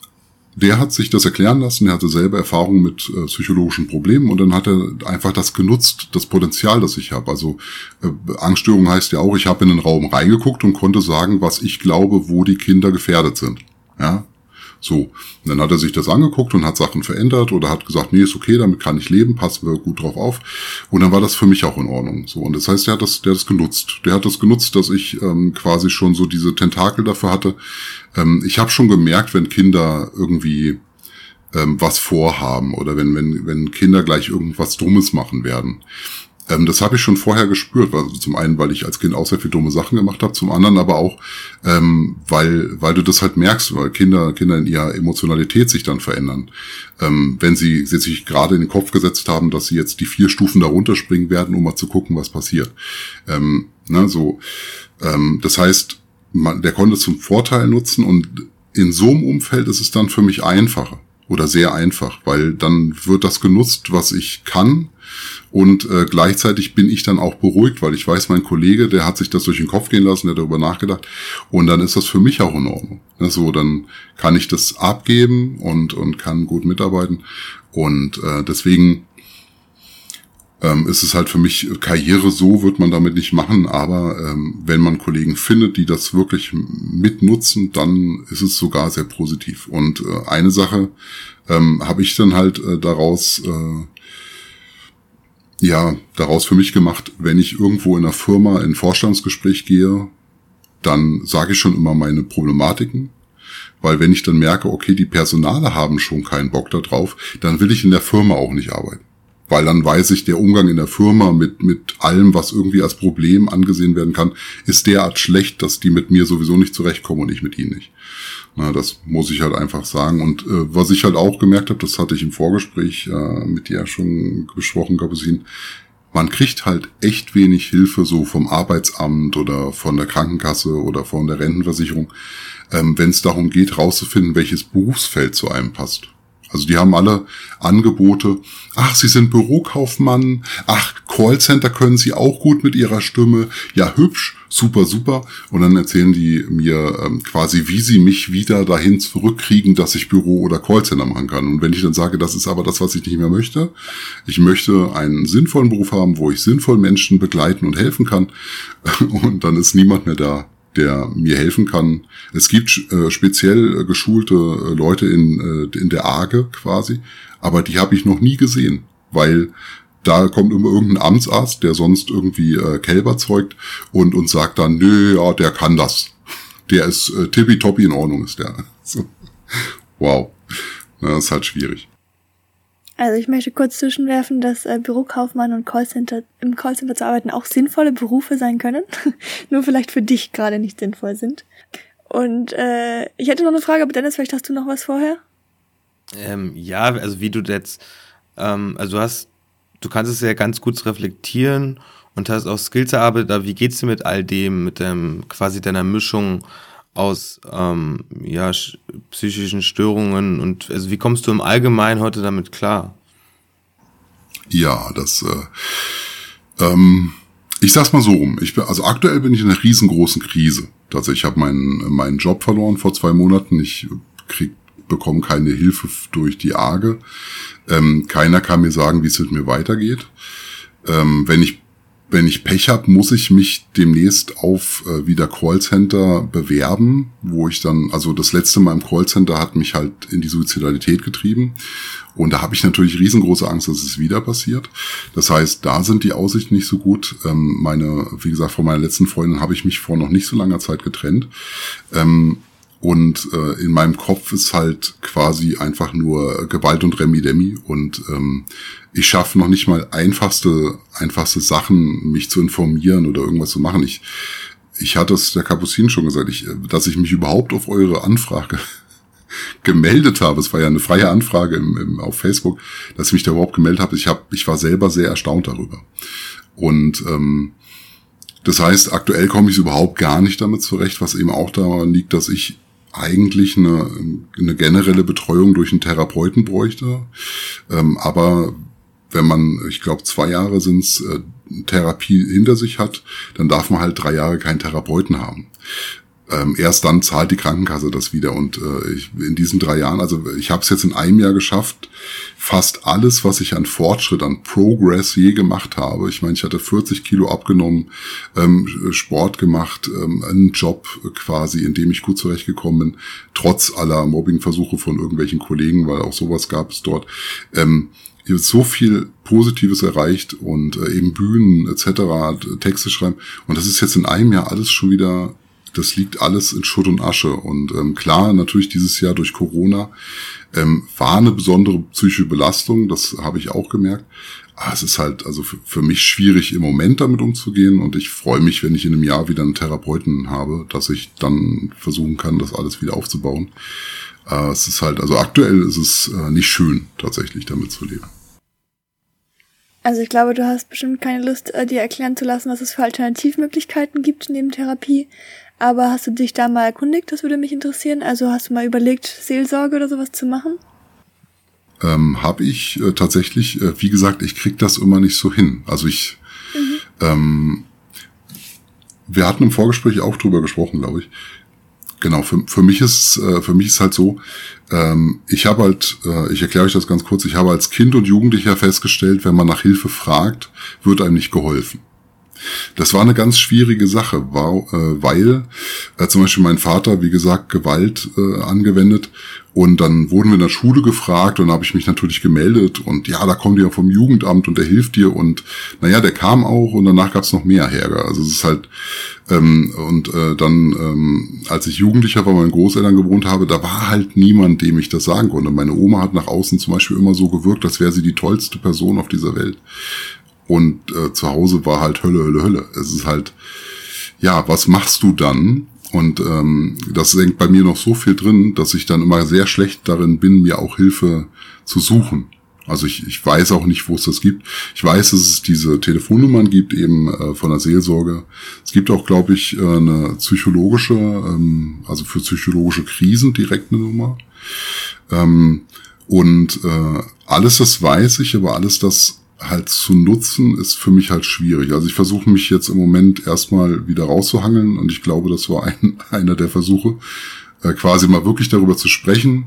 der hat sich das erklären lassen, er hatte selber Erfahrung mit äh, psychologischen Problemen und dann hat er einfach das genutzt, das Potenzial, das ich habe. Also äh, Angststörung heißt ja auch, ich habe in den Raum reingeguckt und konnte sagen, was ich glaube, wo die Kinder gefährdet sind. Ja, so. Und dann hat er sich das angeguckt und hat Sachen verändert oder hat gesagt, nee, ist okay, damit kann ich leben, passen wir gut drauf auf. Und dann war das für mich auch in Ordnung. So. Und das heißt, der hat das, der hat das genutzt. Der hat das genutzt, dass ich ähm, quasi schon so diese Tentakel dafür hatte. Ähm, ich habe schon gemerkt, wenn Kinder irgendwie ähm, was vorhaben oder wenn, wenn, wenn Kinder gleich irgendwas Dummes machen werden. Ähm, das habe ich schon vorher gespürt. Also zum einen, weil ich als Kind auch sehr viele dumme Sachen gemacht habe, zum anderen aber auch, ähm, weil weil du das halt merkst, weil Kinder Kinder in ihrer Emotionalität sich dann verändern. Ähm, wenn sie, sie sich gerade in den Kopf gesetzt haben, dass sie jetzt die vier Stufen da runterspringen werden, um mal zu gucken, was passiert. Ähm, ne, so, ähm, das heißt, man, der konnte es zum Vorteil nutzen und in so einem Umfeld ist es dann für mich einfacher oder sehr einfach, weil dann wird das genutzt, was ich kann. Und äh, gleichzeitig bin ich dann auch beruhigt, weil ich weiß, mein Kollege, der hat sich das durch den Kopf gehen lassen, der hat darüber nachgedacht. Und dann ist das für mich auch in Ordnung. Ne, so, dann kann ich das abgeben und und kann gut mitarbeiten. Und äh, deswegen ähm, ist es halt für mich, Karriere so wird man damit nicht machen. Aber ähm, wenn man Kollegen findet, die das wirklich mitnutzen, dann ist es sogar sehr positiv. Und äh, eine Sache ähm, habe ich dann halt äh, daraus... Äh, ja, daraus für mich gemacht, wenn ich irgendwo in einer Firma in ein Vorstandsgespräch gehe, dann sage ich schon immer meine Problematiken, weil wenn ich dann merke, okay, die Personale haben schon keinen Bock da drauf, dann will ich in der Firma auch nicht arbeiten. Weil dann weiß ich, der Umgang in der Firma mit mit allem, was irgendwie als Problem angesehen werden kann, ist derart schlecht, dass die mit mir sowieso nicht zurechtkommen und ich mit ihnen nicht. Na, das muss ich halt einfach sagen. Und äh, was ich halt auch gemerkt habe, das hatte ich im Vorgespräch äh, mit dir schon besprochen, Capucin, man kriegt halt echt wenig Hilfe so vom Arbeitsamt oder von der Krankenkasse oder von der Rentenversicherung, ähm, wenn es darum geht, rauszufinden, welches Berufsfeld zu einem passt. Also die haben alle Angebote. Ach, Sie sind Bürokaufmann. Ach, Callcenter können Sie auch gut mit Ihrer Stimme. Ja, hübsch, super, super. Und dann erzählen die mir ähm, quasi, wie sie mich wieder dahin zurückkriegen, dass ich Büro oder Callcenter machen kann. Und wenn ich dann sage, das ist aber das, was ich nicht mehr möchte. Ich möchte einen sinnvollen Beruf haben, wo ich sinnvoll Menschen begleiten und helfen kann. Und dann ist niemand mehr da, der mir helfen kann. Es gibt äh, speziell äh, geschulte äh, Leute in äh, in der Arge quasi, aber die habe ich noch nie gesehen, weil da kommt immer irgendein Amtsarzt, der sonst irgendwie äh, Kälber zeugt und und sagt dann, nö, ja, der kann das. Der ist äh, tippitoppi in Ordnung, ist der. So. Wow. Na, das ist halt schwierig. Also ich möchte kurz zwischenwerfen, dass äh, Bürokaufmann und Callcenter im Callcenter zu arbeiten auch sinnvolle Berufe sein können, nur vielleicht für dich gerade nicht sinnvoll sind. Und äh, ich hätte noch eine Frage, aber Dennis, vielleicht hast du noch was vorher? Ähm, ja, also wie du jetzt, ähm, also du hast, du kannst es ja ganz gut reflektieren und hast auch Skills erarbeitet, aber wie geht's dir mit all dem, mit dem quasi deiner Mischung aus ähm, ja, sch- psychischen Störungen und also wie kommst du im Allgemeinen heute damit klar? Ja, das äh, ähm, ich sag's mal so rum. Ich bin, also aktuell bin ich in einer riesengroßen Krise. Also ich habe meinen meinen Job verloren vor zwei Monaten. Ich krieg bekomme keine Hilfe durch die Arge. Ähm, keiner kann mir sagen, wie es mit mir weitergeht. Ähm, wenn ich Wenn ich Pech habe, muss ich mich demnächst auf äh, wieder Callcenter bewerben, wo ich dann, also das letzte Mal im Callcenter hat mich halt in die Suizidalität getrieben. Und da habe ich natürlich riesengroße Angst, dass es wieder passiert. Das heißt, da sind die Aussichten nicht so gut. Ähm, meine, wie gesagt, von meiner letzten Freundin habe ich mich vor noch nicht so langer Zeit getrennt. Ähm, Und äh, in meinem Kopf ist halt quasi einfach nur Gewalt und Remi-Demi. Und ähm, ich schaffe noch nicht mal einfachste einfachste Sachen, mich zu informieren oder irgendwas zu machen. Ich ich hatte es der Capucin schon gesagt, ich, dass ich mich überhaupt auf eure Anfrage gemeldet habe. Es war ja eine freie Anfrage im, im, auf Facebook, dass ich mich da überhaupt gemeldet habe. Ich habe, ich war selber sehr erstaunt darüber. Und ähm, das heißt, aktuell komme ich überhaupt gar nicht damit zurecht, was eben auch daran liegt, dass ich eigentlich eine, eine generelle Betreuung durch einen Therapeuten bräuchte. Ähm, aber wenn man, ich glaube, zwei Jahre sind's, äh, Therapie hinter sich hat, dann darf man halt drei Jahre keinen Therapeuten haben. Ähm, erst dann zahlt die Krankenkasse das wieder. Und äh, ich, in diesen drei Jahren, also ich habe es jetzt in einem Jahr geschafft, fast alles, was ich an Fortschritt, an Progress je gemacht habe. Ich meine, ich hatte vierzig Kilo abgenommen, ähm, Sport gemacht, ähm, einen Job quasi, in dem ich gut zurechtgekommen bin, trotz aller Mobbingversuche von irgendwelchen Kollegen, weil auch sowas gab es dort. Ähm, ich habe so viel Positives erreicht und äh, eben Bühnen et cetera, Texte schreiben. Und das ist jetzt in einem Jahr alles schon wieder... Das liegt alles in Schutt und Asche. Und ähm, klar, natürlich dieses Jahr durch Corona ähm, war eine besondere psychische Belastung, das habe ich auch gemerkt. ah, es ist halt also für, für mich schwierig im Moment damit umzugehen und ich freue mich, wenn ich in einem Jahr wieder einen Therapeuten habe, dass ich dann versuchen kann, das alles wieder aufzubauen. Äh, es ist halt, also aktuell ist es äh, nicht schön, tatsächlich damit zu leben. Also ich glaube, du hast bestimmt keine Lust, äh, dir erklären zu lassen, was es für Alternativmöglichkeiten gibt neben Therapie. Aber hast du dich da mal erkundigt? Das würde mich interessieren. Also hast du mal überlegt, Seelsorge oder sowas zu machen? Ähm, habe ich äh, tatsächlich, äh, wie gesagt, ich krieg das immer nicht so hin. Also ich, mhm. ähm, wir hatten im Vorgespräch auch drüber gesprochen, glaube ich. Genau, für, für mich ist äh, für mich ist halt so, ähm, ich habe halt, äh, ich erkläre euch das ganz kurz, ich habe als Kind und Jugendlicher festgestellt, wenn man nach Hilfe fragt, wird einem nicht geholfen. Das war eine ganz schwierige Sache, war, äh, weil äh, zum Beispiel mein Vater, wie gesagt, Gewalt äh, angewendet und dann wurden wir in der Schule gefragt und dann habe ich mich natürlich gemeldet und ja, da kommt ihr ja vom Jugendamt und der hilft dir und naja, der kam auch und danach gab es noch mehr Ärger. Also es ist halt ähm, und äh, dann, ähm, als ich Jugendlicher bei meinen Großeltern gewohnt habe, da war halt niemand, dem ich das sagen konnte. Meine Oma hat nach außen zum Beispiel immer so gewirkt, als wäre sie die tollste Person auf dieser Welt. Und äh, zu Hause war halt Hölle, Hölle, Hölle. Es ist halt, ja, was machst du dann? Und ähm, das hängt bei mir noch so viel drin, dass ich dann immer sehr schlecht darin bin, mir auch Hilfe zu suchen. Also ich, ich weiß auch nicht, wo es das gibt. Ich weiß, dass es diese Telefonnummern gibt, eben äh, von der Seelsorge. Es gibt auch, glaube ich, äh, eine psychologische, ähm, also für psychologische Krisen direkt eine Nummer. Ähm, und äh, alles das weiß ich, aber alles das halt zu nutzen, ist für mich halt schwierig. Also ich versuche mich jetzt im Moment erstmal wieder rauszuhangeln und ich glaube, das war ein, einer der Versuche, äh, quasi mal wirklich darüber zu sprechen,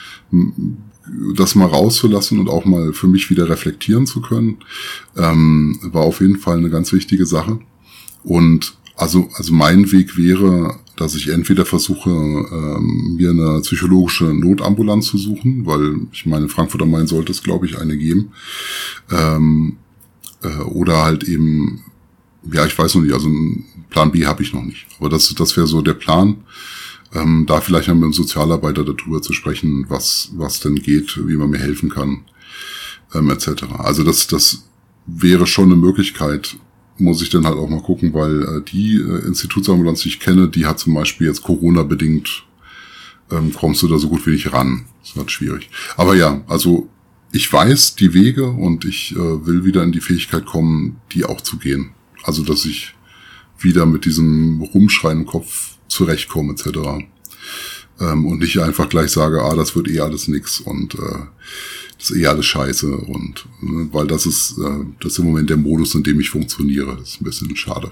das mal rauszulassen und auch mal für mich wieder reflektieren zu können, ähm, war auf jeden Fall eine ganz wichtige Sache. Und also, also mein Weg wäre, dass ich entweder versuche, ähm, mir eine psychologische Notambulanz zu suchen, weil ich meine, Frankfurt am Main sollte es, glaube ich, eine geben. Ähm, äh, oder halt eben, ja, ich weiß noch nicht, also einen Plan B habe ich noch nicht. Aber das, das wäre so der Plan, ähm, da vielleicht mit einem Sozialarbeiter darüber zu sprechen, was, was denn geht, wie man mir helfen kann, ähm, et cetera. Also das, das wäre schon eine Möglichkeit, muss ich dann halt auch mal gucken, weil äh, die äh, Institutsambulanz, die ich kenne, die hat zum Beispiel jetzt Corona-bedingt, ähm, kommst du da so gut wie nicht ran. Das ist halt schwierig. Aber ja, also ich weiß die Wege und ich äh, will wieder in die Fähigkeit kommen, die auch zu gehen. Also dass ich wieder mit diesem Rumschreien im Kopf zurechtkomme et cetera. Ähm, und nicht einfach gleich sage, ah, das wird eh alles nix und äh, das ist eh alles scheiße und ne, weil das ist äh, das ist im Moment der Modus, in dem ich funktioniere. Das ist ein bisschen schade.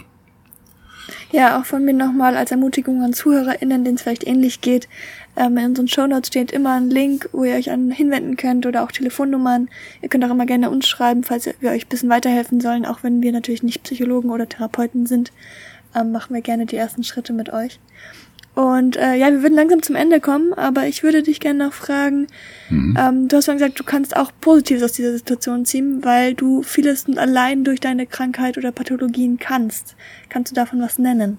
Ja, auch von mir nochmal als Ermutigung an ZuhörerInnen, denen es vielleicht ähnlich geht. Ähm, in unseren Shownotes steht immer ein Link, wo ihr euch an hinwenden könnt oder auch Telefonnummern. Ihr könnt auch immer gerne uns schreiben, falls wir euch ein bisschen weiterhelfen sollen, auch wenn wir natürlich nicht Psychologen oder Therapeuten sind. Ähm, machen wir gerne die ersten Schritte mit euch. Und äh, ja, wir würden langsam zum Ende kommen, aber ich würde dich gerne noch fragen, mhm. ähm, du hast vorhin gesagt, du kannst auch Positives aus dieser Situation ziehen, weil du vieles allein durch deine Krankheit oder Pathologien kannst. Kannst du davon was nennen?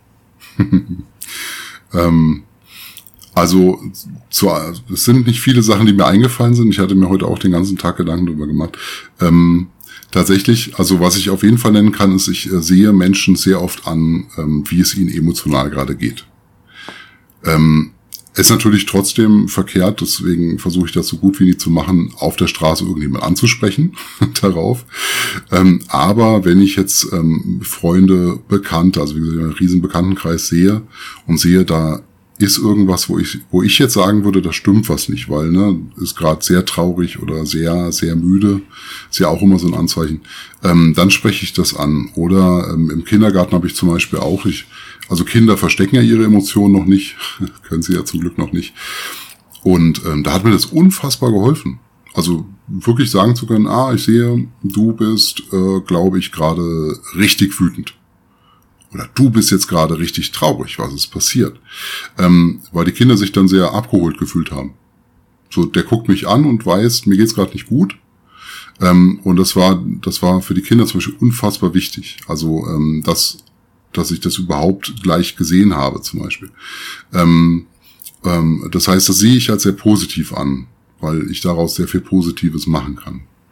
ähm, also zu, es sind nicht viele Sachen, die mir eingefallen sind. Ich hatte mir heute auch den ganzen Tag Gedanken darüber gemacht. Ähm, tatsächlich, also was ich auf jeden Fall nennen kann, ist, ich äh, sehe Menschen sehr oft an, ähm, wie es ihnen emotional gerade geht. Ähm, ist natürlich trotzdem verkehrt, deswegen versuche ich das so gut wie nie zu machen, auf der Straße irgendjemand anzusprechen darauf. Ähm, aber wenn ich jetzt ähm, Freunde, Bekannte, also wie gesagt, einen riesen Bekanntenkreis sehe und sehe, da ist irgendwas, wo ich, wo ich jetzt sagen würde, da stimmt was nicht, weil, ne, ist gerade sehr traurig oder sehr, sehr müde, ist ja auch immer so ein Anzeichen, ähm, dann spreche ich das an. Oder ähm, im Kindergarten habe ich zum Beispiel auch, ich, also Kinder verstecken ja ihre Emotionen noch nicht, können sie ja zum Glück noch nicht. Und ähm, da hat mir das unfassbar geholfen. Also wirklich sagen zu können, ah, ich sehe, du bist, äh, glaube ich, gerade richtig wütend. Oder du bist jetzt gerade richtig traurig, was ist passiert. Ähm, weil die Kinder sich dann sehr abgeholt gefühlt haben. So, der guckt mich an und weiß, mir geht's gerade nicht gut. Ähm, und das war, das war für die Kinder zum Beispiel unfassbar wichtig. Also, ähm, das dass ich das überhaupt gleich gesehen habe, zum Beispiel. Ähm, ähm, das heißt, das sehe ich als sehr positiv an, weil ich daraus sehr viel Positives machen kann.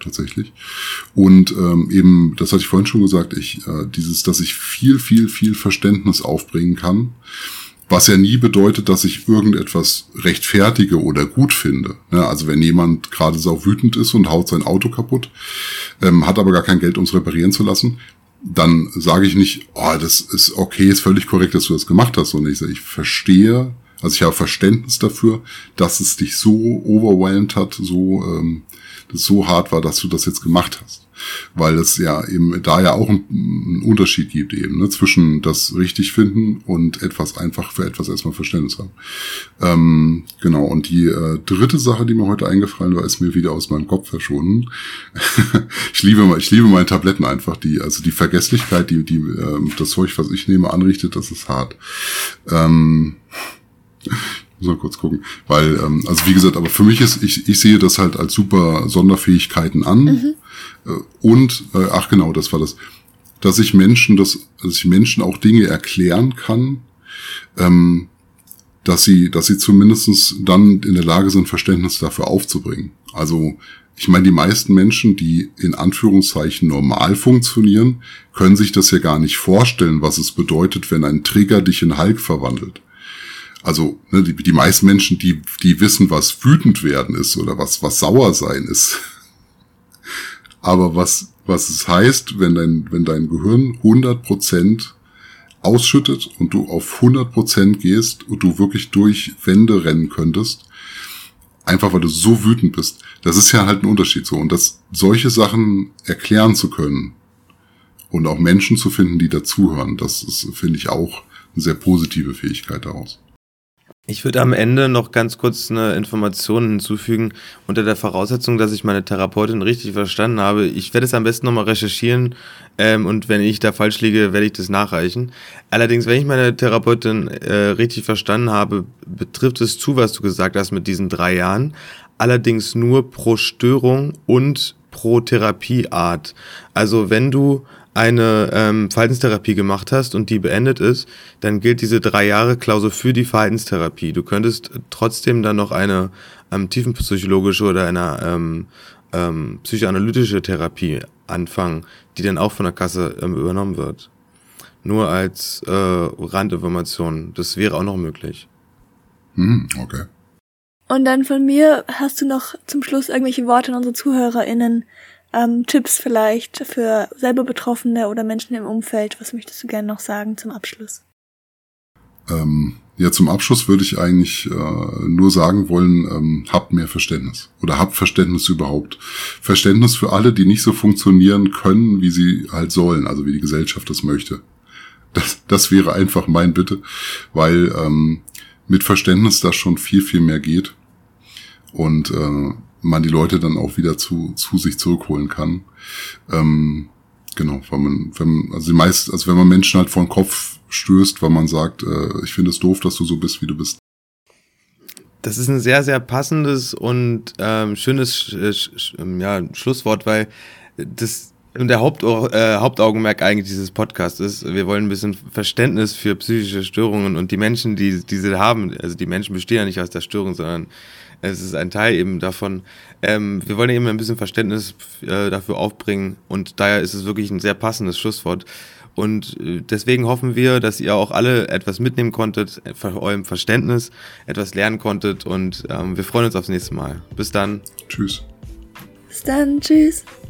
tatsächlich. Und ähm, eben, das hatte ich vorhin schon gesagt, ich äh, dieses, dass ich viel, viel, viel Verständnis aufbringen kann, was ja nie bedeutet, dass ich irgendetwas rechtfertige oder gut finde. Ja, also wenn jemand gerade sau wütend ist und haut sein Auto kaputt, ähm, hat aber gar kein Geld, um es reparieren zu lassen, dann sage ich nicht, oh, das ist okay, ist völlig korrekt, dass du das gemacht hast. Und ich sage, ich verstehe, also ich habe Verständnis dafür, dass es dich so overwhelmed hat, so ähm, das so hart war, dass du das jetzt gemacht hast. Weil es ja eben da ja auch einen Unterschied gibt eben, ne, zwischen das richtig finden und etwas einfach für etwas erstmal Verständnis haben. Ähm, genau, und die äh, dritte Sache, die mir heute eingefallen war, ist mir wieder aus meinem Kopf verschwunden. ich liebe ich liebe meine Tabletten einfach, die also die Vergesslichkeit, die die äh, das Zeug, was ich nehme, anrichtet, das ist hart. Ähm, Ich muss mal kurz gucken, weil, ähm, also wie gesagt, aber für mich ist, ich, ich sehe das halt als super Sonderfähigkeiten an. Mhm. Äh, und, äh, ach genau, das war das, dass ich Menschen, dass, dass ich Menschen auch Dinge erklären kann, ähm, dass sie, dass sie zumindestens dann in der Lage sind, Verständnis dafür aufzubringen. Also, ich meine, die meisten Menschen, die in Anführungszeichen normal funktionieren, können sich das ja gar nicht vorstellen, was es bedeutet, wenn ein Trigger dich in Hulk verwandelt. Also ne, die, die meisten Menschen, die die wissen, was wütend werden ist oder was was sauer sein ist. Aber was was es heißt, wenn dein wenn dein Gehirn hundert Prozent ausschüttet und du auf hundert Prozent gehst und du wirklich durch Wände rennen könntest, einfach weil du so wütend bist. Das ist ja halt ein Unterschied so. Und das solche Sachen erklären zu können und auch Menschen zu finden, die dazuhören, das ist, finde ich, auch eine sehr positive Fähigkeit daraus. Ich würde am Ende noch ganz kurz eine Information hinzufügen, unter der Voraussetzung, dass ich meine Therapeutin richtig verstanden habe. Ich werde es am besten nochmal recherchieren ähm, und wenn ich da falsch liege, werde ich das nachreichen. Allerdings, wenn ich meine Therapeutin äh, richtig verstanden habe, betrifft es zu, was du gesagt hast mit diesen drei Jahren, allerdings nur pro Störung und pro Therapieart. Also wenn du eine ähm, Verhaltenstherapie gemacht hast und die beendet ist, dann gilt diese drei Jahre Klausel für die Verhaltenstherapie. Du könntest trotzdem dann noch eine ähm, tiefenpsychologische oder eine ähm, ähm, psychoanalytische Therapie anfangen, die dann auch von der Kasse ähm, übernommen wird. Nur als äh, Randinformation. Das wäre auch noch möglich. Hm, okay. Und dann von mir hast du noch zum Schluss irgendwelche Worte an unsere ZuhörerInnen, Ähm, Tipps vielleicht für selber Betroffene oder Menschen im Umfeld. Was möchtest du gerne noch sagen zum Abschluss? Ähm, ja, zum Abschluss würde ich eigentlich äh, nur sagen wollen, ähm, habt mehr Verständnis. Oder habt Verständnis überhaupt. Verständnis für alle, die nicht so funktionieren können, wie sie halt sollen, also wie die Gesellschaft das möchte. Das, das wäre einfach mein Bitte, weil ähm, mit Verständnis da schon viel, viel mehr geht. Und äh, man die Leute dann auch wieder zu zu sich zurückholen kann. Ähm, genau, weil man, wenn also die meist, also wenn man Menschen halt vor den Kopf stößt, weil man sagt, äh, ich finde es doof, dass du so bist, wie du bist. Das ist ein sehr, sehr passendes und ähm, schönes Sch- Sch- ja, Schlusswort, weil das und der Haupt, äh, Hauptaugenmerk eigentlich dieses Podcasts ist, wir wollen ein bisschen Verständnis für psychische Störungen und die Menschen, die diese haben, also die Menschen bestehen ja nicht aus der Störung, sondern es ist ein Teil eben davon. Ähm, wir wollen eben ein bisschen Verständnis äh, dafür aufbringen und daher ist es wirklich ein sehr passendes Schlusswort. Und äh, deswegen hoffen wir, dass ihr auch alle etwas mitnehmen konntet, von eurem Verständnis etwas lernen konntet und ähm, wir freuen uns aufs nächste Mal. Bis dann. Tschüss. Bis dann. Tschüss.